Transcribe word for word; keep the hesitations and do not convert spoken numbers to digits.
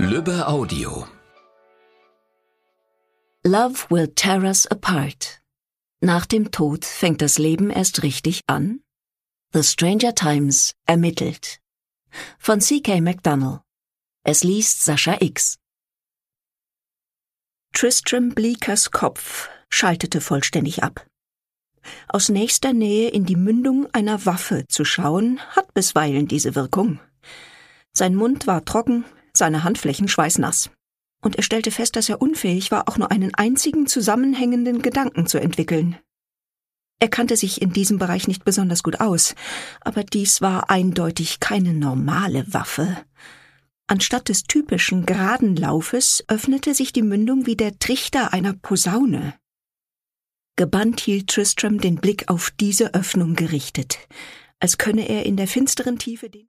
Lübbe Audio. Love will tear us apart. Nach dem Tod fängt das Leben erst richtig an? The Stranger Times ermittelt. Von C K McDonald. Es liest Sascha X. Tristram Bleekers Kopf schaltete vollständig ab. Aus nächster Nähe in die Mündung einer Waffe zu schauen, hat bisweilen diese Wirkung. Sein Mund war trocken, seine Handflächen schweißnass. Und er stellte fest, dass er unfähig war, auch nur einen einzigen zusammenhängenden Gedanken zu entwickeln. Er kannte sich in diesem Bereich nicht besonders gut aus, aber dies war eindeutig keine normale Waffe. Anstatt des typischen geraden Laufes öffnete sich die Mündung wie der Trichter einer Posaune. Gebannt hielt Tristram den Blick auf diese Öffnung gerichtet, als könne er in der finsteren Tiefe den